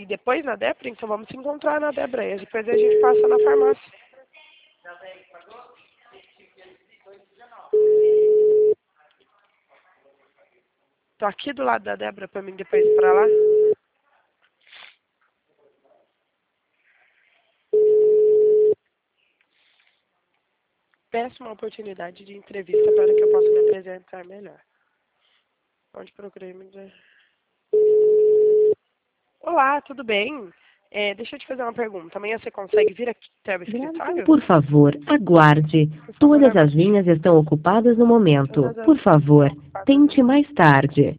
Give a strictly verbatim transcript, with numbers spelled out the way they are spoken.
ir depois na Débora? Então vamos se encontrar na Débora e depois a gente passa na farmácia. Tô aqui do lado da Débora pra mim depois ir pra lá. Péssima oportunidade de entrevista para que eu possa me apresentar melhor. Onde procurei me dizer. Olá, tudo bem? É, deixa eu te fazer uma pergunta. Amanhã você consegue vir aqui até o escritório? Por favor, aguarde. Por favor, Todas as aguarde. linhas estão ocupadas no momento. Todas as Por linhas estão favor, ocupadas no tente mais tarde.